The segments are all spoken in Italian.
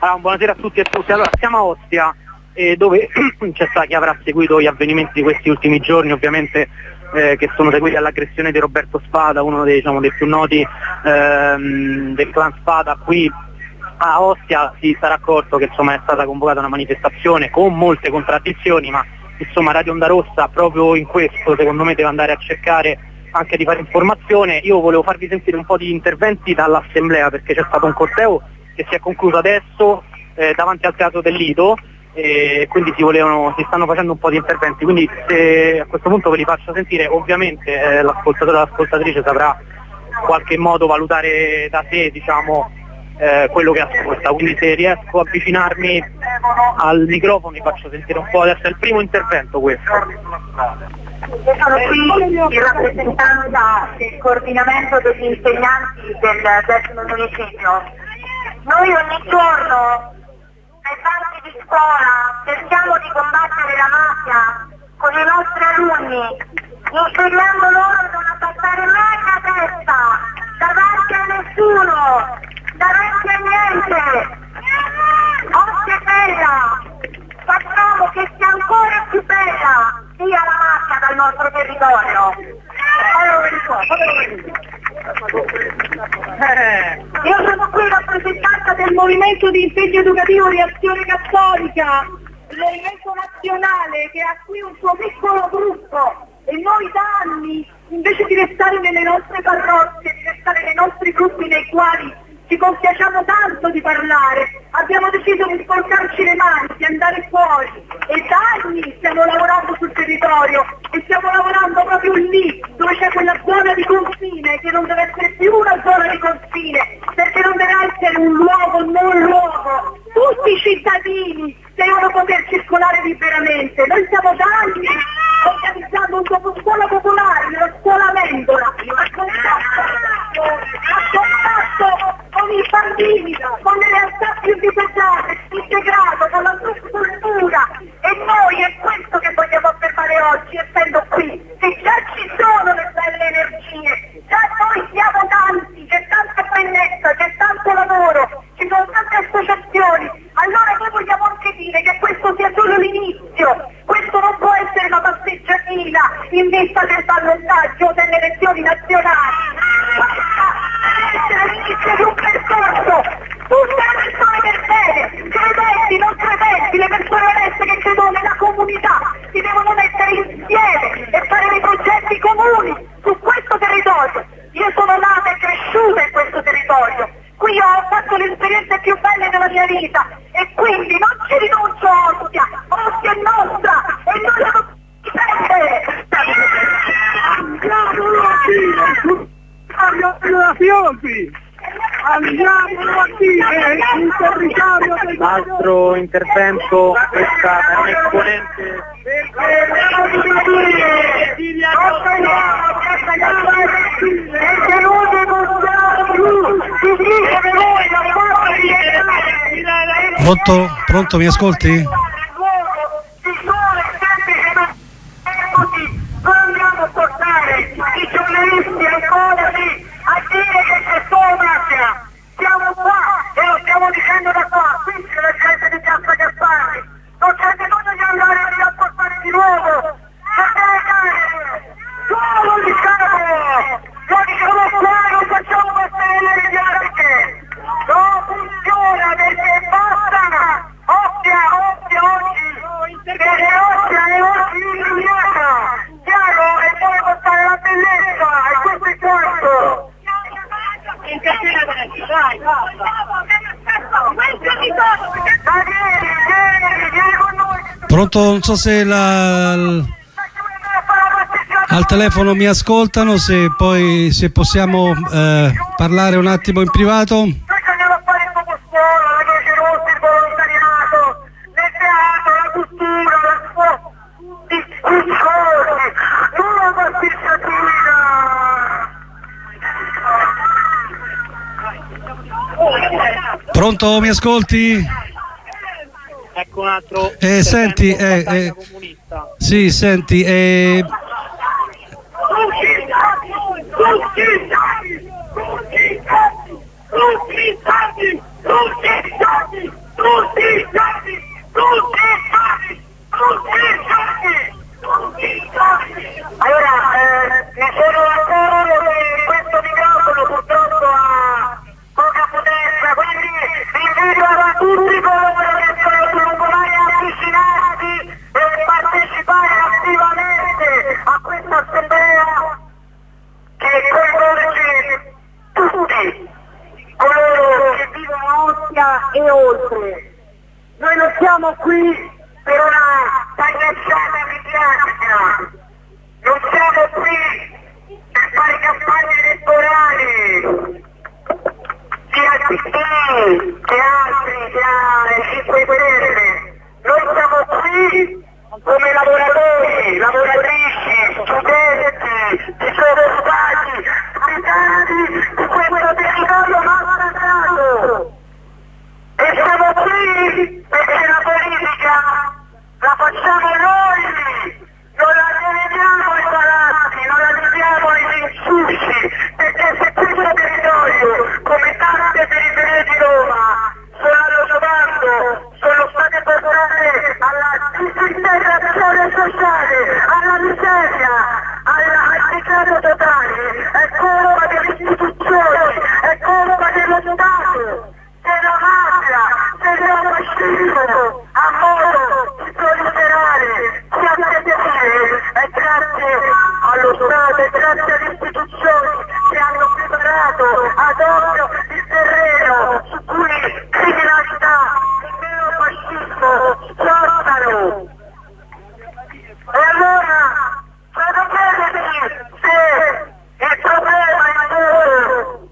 Allora, buonasera a tutti e a tutti. Allora, siamo a Ostia, dove c'è stato chi avrà seguito gli avvenimenti di questi ultimi giorni, ovviamente che sono seguiti all'aggressione di Roberto Spada, uno dei più noti del clan Spada. Qui a Ostia si sarà accorto che insomma è stata convocata una manifestazione con molte contraddizioni, ma insomma Radio Onda Rossa proprio in questo secondo me deve andare a cercare anche di fare informazione. Io volevo farvi sentire un po' di interventi dall'assemblea, perché c'è stato un corteo che si è concluso adesso davanti al Teatro del Lido, e quindi si stanno facendo un po' di interventi, quindi a questo punto ve li faccio sentire. Ovviamente l'ascoltatore o l'ascoltatrice saprà in qualche modo valutare da sé, diciamo, quello che ascolta, quindi se riesco a avvicinarmi al microfono vi faccio sentire un po'. Adesso è il primo intervento questo. Io sono qui in rappresentanza del coordinamento degli insegnanti del 10° municipio. Noi ogni giorno nei banchi di scuola cerchiamo di combattere la mafia con i nostri alunni, insegnando loro a non abbassare mai la testa davanti a nessuno, davanti a niente. Ostia è bella, facciamo che sia ancora più bella sia la mafia dal nostro territorio. Io sono qui rappresentante del movimento di impegno educativo di Azione Cattolica, il movimento nazionale che ha qui un suo piccolo gruppo, e noi da anni, invece di restare nelle nostre parrocchie, di restare nei nostri gruppi nei quali ci compiacciamo tanto di parlare, abbiamo deciso di sporcarci le mani, di andare fuori, e da anni stiamo lavorando sul territorio e stiamo lavorando proprio lì dove c'è quella zona di confine che non deve essere più una zona di confine, perché non deve essere un luogo non luogo. Tutti i cittadini devono poter circolare liberamente. Noi stiamo da anni organizzando un dopo scuola popolare nella scuola Mendola, a contatto con i bambini, con le realtà più disagiate, integrato con la sua cultura, e noi è questo che vogliamo affermare oggi, essendo qui, che già ci sono le belle energie, già noi siamo tanti, c'è tanta bellezza, c'è tanto lavoro, ci sono tante associazioni. Allora noi vogliamo anche dire che questo sia solo l'inizio, questo non può essere una passeggiatina in vista del ballottaggio delle elezioni nazionali, questa deve essere l'inizio di un percorso. Tutte le persone per bene, credenti, non credenti, le persone oneste che credono nella comunità, si devono mettere insieme e fare dei progetti comuni su questo territorio. Io sono nata e cresciuta in questo territorio, qui ho fatto le esperienze più belle della mia vita, e quindi non ci rinuncio a Ostia, Ostia è nostra e noi la dobbiamo difendere. Andiamo qui in territorio del Altro intervento, questa è un esponente. Pronto, mi ascolti? Vogliamo portare i giornalisti ancora lì a dire che c'è solo mafia. Siamo qua e lo stiamo dicendo da qua. Qui c'è la gente di Piazza Gasparri, non c'è bisogno di andare a rafforzare di nuovo. Solo lo diciamo qua, non facciamo battaglie mediatiche. Non funziona perché basta. Ostia oggi, perché Ostia è oggi illuminata. Chiaro, e deve portare la bellezza, e questo è quanto. Pronto, non so se al telefono mi ascoltano, se possiamo parlare un attimo in privato. Pronto, mi ascolti? Ecco un altro. Senti, sì, senti, e oltre. Noi non siamo qui per una tagliazzata mediatica, non siamo qui per fare campagna elettorale sia al PD che altri, sia 5 Stelle. Noi siamo qui come lavoratori, lavoratrici, studenti, disoccupati, abitati di questo territorio massacrato. E siamo qui perché la politica la facciamo noi, non la dividiamo ai palazzi, non la dividiamo ai insulti, perché se questo territorio, come tante periferie di Roma, sono allo sbando, sono state portate alla disintegrazione sociale, alla miseria, al decreto totale, è colpa delle istituzioni, è colpa dello Stato, della mafia, del neofascismo, a modo di proliferare, di aggredire, e grazie allo Stato e grazie alle istituzioni che hanno preparato ad occhio il terreno su cui criminalità e neofascismo sortano. E allora, voglio chiedervi se il problema è solo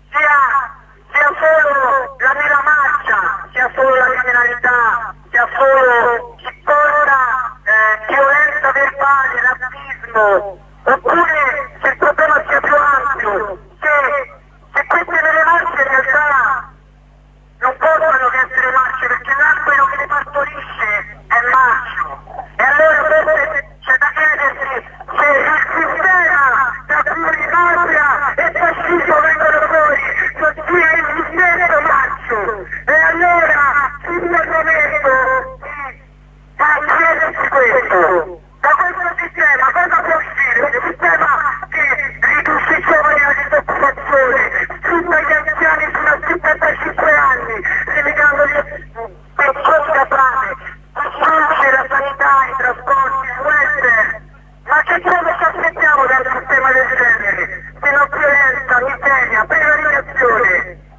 sia solo la mera marcia, sia solo la criminalità, sia solo chi porta violenza verbale, razzismo, oppure se il problema sia più ampio, se queste vere marce in realtà non possono che essere marce, perché l'albero che le partorisce è marcio. E allora forse c'è da chiedersi se il sistema da cui mafia e fascismo vengono fuori non sia il stesso marcio. E allora il momento di chiedersi questo. Da questo sistema cosa può uscire? Un sistema che riduce i giovani alla disoccupazione, sfrutta gli anziani fino a 75 anni, limitandoli per da fame, distrugge la sanità, i trasporti, il welfare. Ma che cosa ci aspettiamo dal sistema del genere? Se non violenza, miseria, prevaricazione.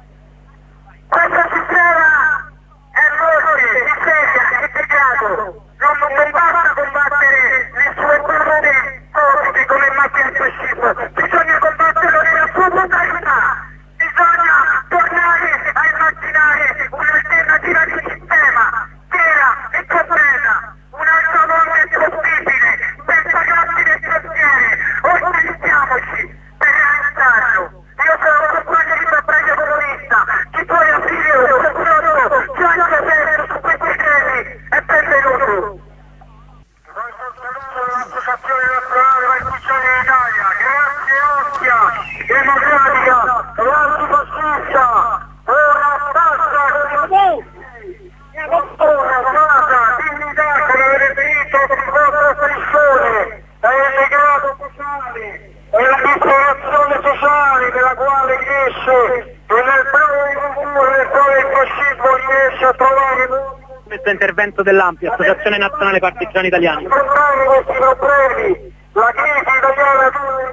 Questo sistema è morte, miseria, integrato. Non basta combattere le sue brute cose come mafia e fascismo, bisogna combatterlo nella sua totalità, bisogna tornare a immaginare un'alternativa di sistema vera e completa, un'altra volta è possibile, senza grandi straniere, organizziamoci per realizzarlo. Io sono un compagno di battaglia comunista, chi vuole aprire un confronto che anche aperto su questi temi è benvenuto. L'associazione nazionale Partigiani d'Italia, grazie Ostia, democratica, l'antifascista, ora basta dignità come avete visto sul vostro striscione, è il degrado sociale, è la disperazione sociale della quale riesce e nel breve futuro nel quale il fascismo riesce a trovare questo intervento dell'Ampia, Associazione Nazionale Partigiani Italiani. Questi problemi, la crisi italiana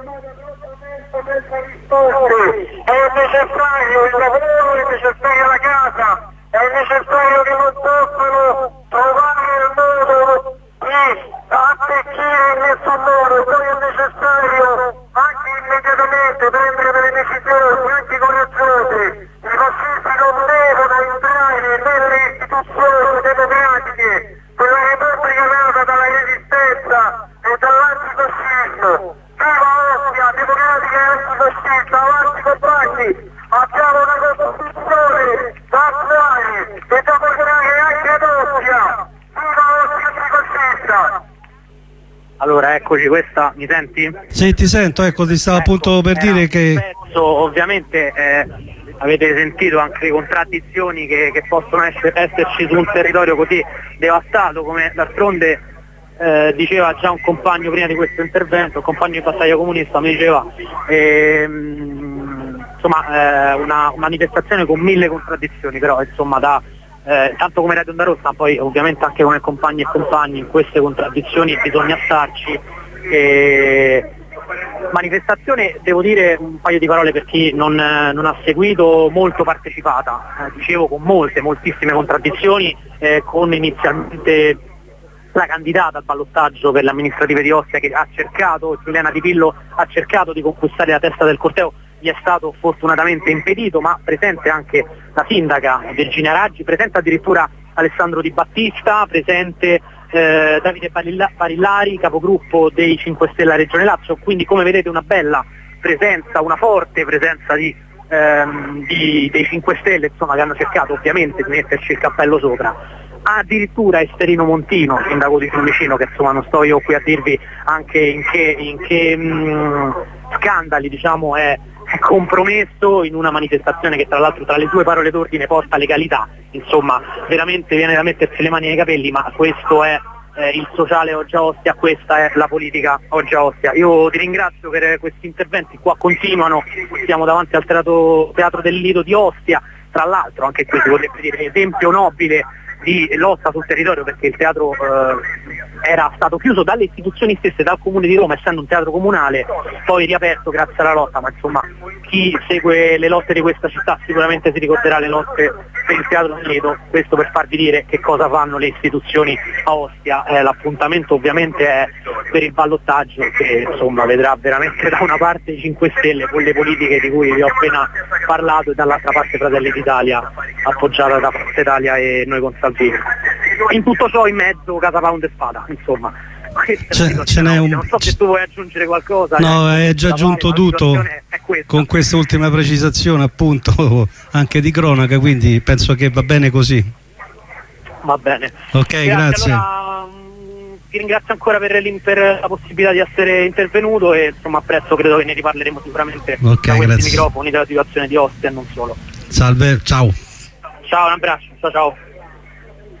è necessario il lavoro, è necessaria la casa, è necessario che non possano trovare il modo di attecchire in nessun modo, poi è necessario anche immediatamente prendere delle decisioni anche coraggiose. I fascisti non devono entrare nelle istituzioni democratiche, quella repubblica nata dalla resistenza e dall'antifascismo. Viva Ostia, democratica e antifascista, avanti compagni, abbiamo una Costituzione da attuare e da portare anche ad Ostia. Viva Ostia antifascista! Allora, eccoci, questa, mi senti? Sì, ti sento, ecco, ti stavo appunto per dire che... Pezzo, ovviamente avete sentito anche le contraddizioni che possono esserci su un territorio così devastato, come d'altronde diceva già un compagno prima di questo intervento, un compagno di battaglia comunista, mi diceva insomma una manifestazione con 1000 contraddizioni, però insomma tanto come Radio Onda Rossa, poi ovviamente anche come compagni e compagni in queste contraddizioni bisogna starci Manifestazione, devo dire un paio di parole per chi non ha seguito, molto partecipata, dicevo con moltissime contraddizioni, con inizialmente la candidata al ballottaggio per le amministrative di Ostia che ha cercato, Giuliana Di Pillo, ha cercato di conquistare la testa del corteo, gli è stato fortunatamente impedito, ma presente anche la sindaca Virginia Raggi, presente addirittura Alessandro Di Battista, presente Davide Barillari, capogruppo dei 5 Stelle a Regione Lazio, quindi come vedete una bella presenza, una forte presenza dei 5 Stelle, insomma, che hanno cercato ovviamente di metterci il cappello sopra. Addirittura Esterino Montino, sindaco di Fiumicino, che insomma non sto io qui a dirvi anche in che scandali diciamo è compromesso in una manifestazione che tra l'altro tra le sue parole d'ordine porta legalità, insomma veramente viene da mettersi le mani nei capelli, ma questo è il sociale oggi a Ostia, questa è la politica oggi a Ostia. Io ti ringrazio per questi interventi, qua continuano, siamo davanti al Teatro del Lido di Ostia, tra l'altro anche qui si potrebbe dire esempio nobile di lotta sul territorio, perché il teatro era stato chiuso dalle istituzioni stesse, dal Comune di Roma, essendo un teatro comunale, poi riaperto grazie alla lotta, ma insomma chi segue le lotte di questa città sicuramente si ricorderà le lotte per il Teatro del Lido. Questo per farvi dire che cosa fanno le istituzioni a Ostia. L'appuntamento ovviamente è per il ballottaggio, che insomma vedrà veramente da una parte i 5 Stelle con le politiche di cui vi ho appena parlato e dall'altra parte Fratelli d'Italia appoggiata da Forza Italia e noi con Salvini. In tutto ciò in mezzo Casa Pound e Spada, insomma. Non so se tu vuoi aggiungere qualcosa. No, hai già aggiunto tutto con questa ultima precisazione appunto anche di cronaca, quindi penso che va bene così. Va bene. Ok, grazie. Allora, ti ringrazio ancora per la possibilità di essere intervenuto e insomma apprezzo, credo che ne riparleremo sicuramente da questi microfoni della situazione di Ostia e non solo. Salve, ciao. Ciao, un abbraccio, ciao.